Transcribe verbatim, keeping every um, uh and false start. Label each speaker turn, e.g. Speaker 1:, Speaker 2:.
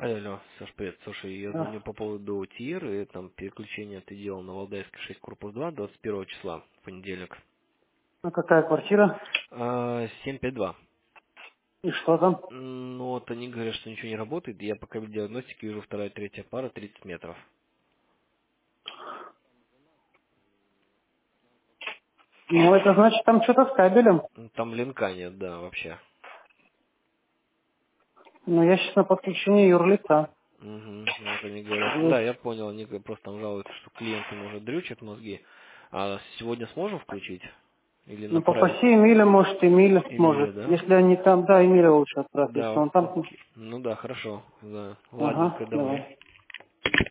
Speaker 1: Алло, алло, Саш, привет. Слушай, я
Speaker 2: Да.
Speaker 1: звоню по поводу ТИР, и там переключение ты делал на Валдайской шесть, корпус два, двадцать первого числа, в понедельник.
Speaker 2: А какая квартира?
Speaker 1: А, семь пять два.
Speaker 2: И что там?
Speaker 1: М, Ну вот они говорят, что ничего не работает, я пока в диагностике вижу вторая, третья пара, тридцать метров.
Speaker 2: Ну, это значит, там что-то с кабелем.
Speaker 1: М, Там линка нет, да, вообще.
Speaker 2: Но я сейчас на подключении юрлица.
Speaker 1: Угу, вот они говорят.
Speaker 2: Вот.
Speaker 1: Да, я понял, они говорят, просто там жалуются, что клиент им уже дрючит мозги. А сегодня сможем включить? Или
Speaker 2: Ну,
Speaker 1: направить
Speaker 2: попроси Эмиля, может, Эмиль
Speaker 1: Эмиля,
Speaker 2: может.
Speaker 1: да?
Speaker 2: Если они там, да, Эмиля лучше отправь,
Speaker 1: Да,
Speaker 2: если он
Speaker 1: ок-
Speaker 2: там.
Speaker 1: окей. Ну да, хорошо. Да.
Speaker 2: Ага,
Speaker 1: Ладненько, давай.
Speaker 2: давай.